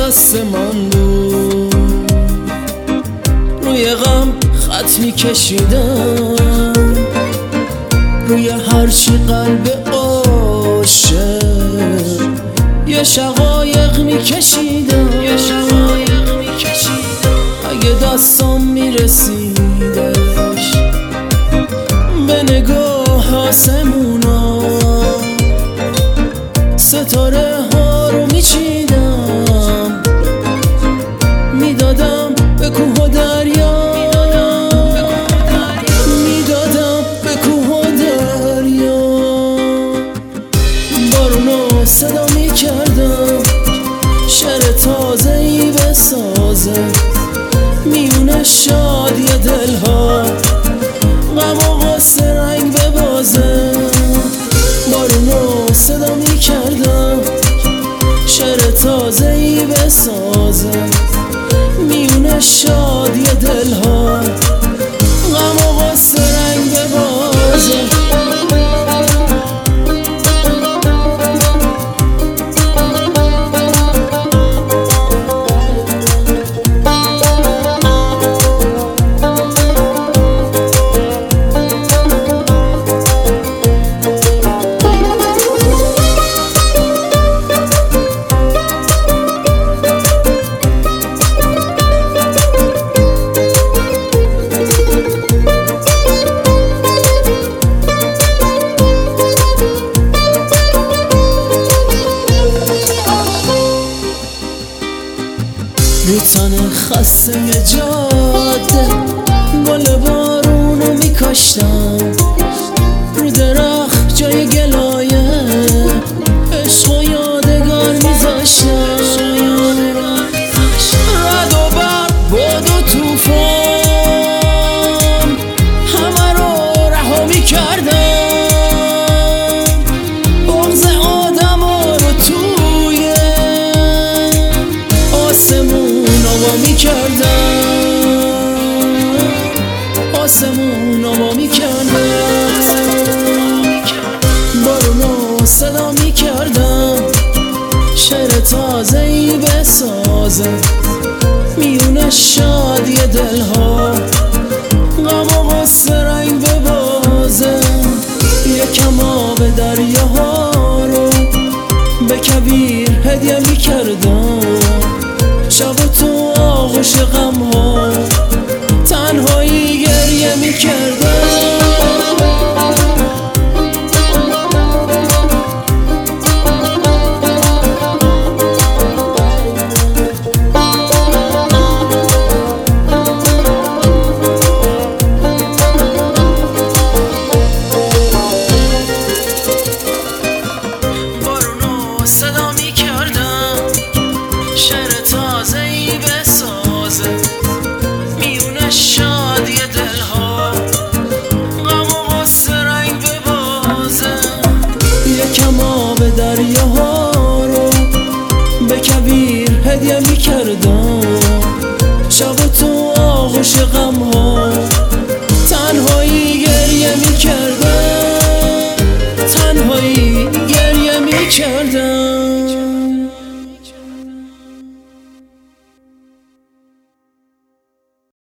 دست من بود، روی غم خط میکشیدم، روی هرچی قلب عاشق یه شقایق میکشیدم. اگه دستم میرسیدش به نگاه آسمونا، ستاره ها رو میچیدم، میدادم به کوه و دریا، میدادم به کوه و دریا. بارونو صدا میکردم شعر تازه‌ای بسازه، میونه شادی دلها غم و غصه رنگ ببازه. بارونو صدا میکردم شعر تازه‌ای بسازه، میونه شادی دلها غم و غصه رنگ ببازه. رو تن خسته جاده گل بارونو میکاشتم، رو درخت جای گلایه عشق و یادگار میذاشتم. رد و برق باد و توفان همه رو رها میکردم، بغض آدم رو توی آسمون آوا میکردم، آسمون آوا میکردم. بارونو صدا میکردم شعر تازه‌ای بسازه، میونه شادی دلها غم و غصه رنگ ببازه. یکم آب دریاها رو به کویر هدیه میکردم، شب تو آغوش غم ها تنهایی گریه میکردم. بارونو صدا میکردم شعر تازه‌ای بسازه، میونه شادی دلها غم و غصه رنگ ببازه. یکم آب دریاها رو به کویر هدیه میکردم، شب تو آغوش غم ها تنهایی گریه میکردم.